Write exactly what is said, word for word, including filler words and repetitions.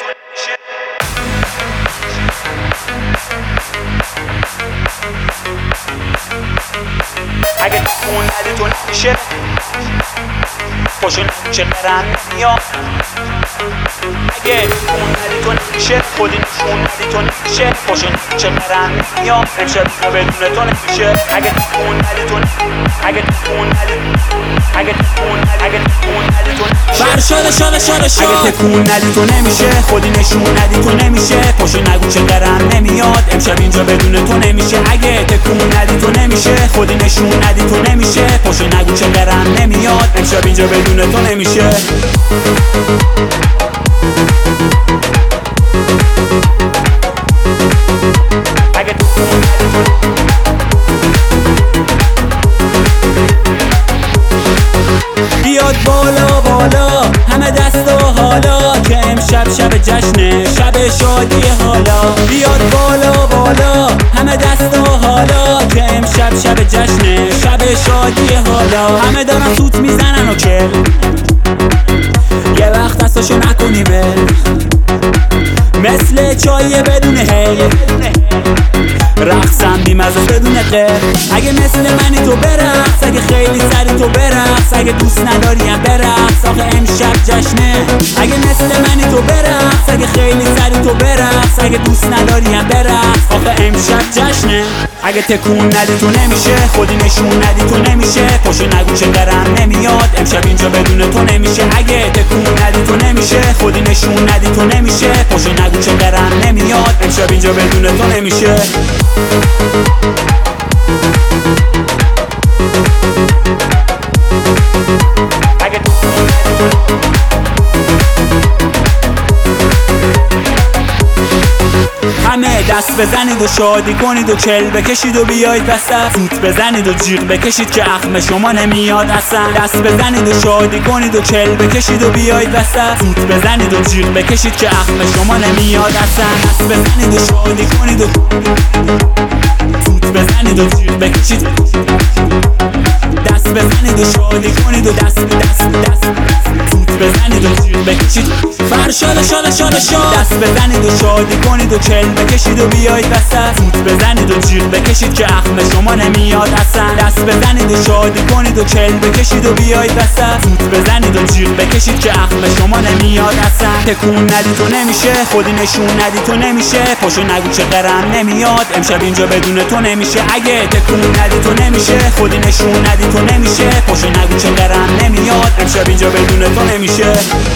تو نمیشه. اگه تکون ندی تو نمیشه. خوشون نمیشه قرن نمیاد. اگه تکون ندی تو نمیشه. خودی نشون ندی تو نمیشه. خوشون نمیشه قرن نمیاد. امشب اینو بدون تو نمیشه. اگه تکون ندی تو اگه تکون ندی اگه تکون ندی اگه تکون ندی تو نمیشه. فرشاد شاد شاد شاد اگه تکون ندی تو نمیشه. خودی نشون ندی تو نمیشه. پاشو نگو چه قرن نمیاد. امشب اینجا بدون تو نمیشه. اگه تکون ندی تو نمیشه. خودی نشون ندی تو نمیشه. پاشو نگو چه قرن نمیاد. امشب اینجا بدون تو نمیشه. اگه تکون ندی تو بیاد بالا بالا همه دست و حالا که امشب شب جشنه شب شادی حالا. بیاد بالا بالا همه دست و حالا که امشب شب جشنه شب شادی حالا. همه دارن سوت میزنن و کل یه وقت دستاشو نکنی بل مثل چای بدون هی رقصم بیمزه بدون قر. اگه مثل منی تو برقص. اگه خیلی سری تو برقص. اگه دوست نداریم برقص. آخه امشب جشنه. اگه مثل منی تو برقص. اگه خیلی سری تو برقص. اگه دوست نداریم برقص. آخه امشب جشنه. اگه تکون ندی تو نمیشه. خودی نشون ندی تو نمیشه. پاشو نگو چه قرن نمیاد. امشب اینجا بدون تو نمیشه. اگه تکون ندی تو نمیشه. خودی نشون ندی تو نمیشه. پاشو نگو چه قرن نمیاد. امشب اینجا بدون تو نمیشه. اگه تکون ندی تو همه دست بزنید و شادی کنید و چل بکشید و بیایید وسط. سوت بزنید و جیغ بکشید که اخم شما نمیاد اصلا. دست بزنید و شادی کنید و چل بکشید و بیایید وسط. سوت بزنید و جیغ بکشید که اخم شما نمیاد اصلا. دست بزنید و شادی کنید و سوت بزنید و جیغ بکشید. دست بزنید و شادی کنید و دست دست دست سوت بزنید و جیغ بکشید. فرشاد شاد شاد شاد. دست بزنید و شادی کنید و چل بکشید و بیایید وسط. سوت بزنید و جیغ بکشید که اخم شما نمیاد اصلا. دست بزنید و شادی کنید و چل بکشید و بیایید وسط. سوت بزنید و جیغ بکشید که اخم شما نمیاد اصلا. تکون ندی تو نمیشه. خودی نشون ندی تو نمیشه. پاشو نگو چه قرن نمیاد. امشب اینجا بدون تو نمیشه. اگه تکون ندی تو نمیشه. خودی نشون ندی تو نمیشه. پاشو نگو چه قرن نمیاد. امشب اینجا بدون تو نمیشه.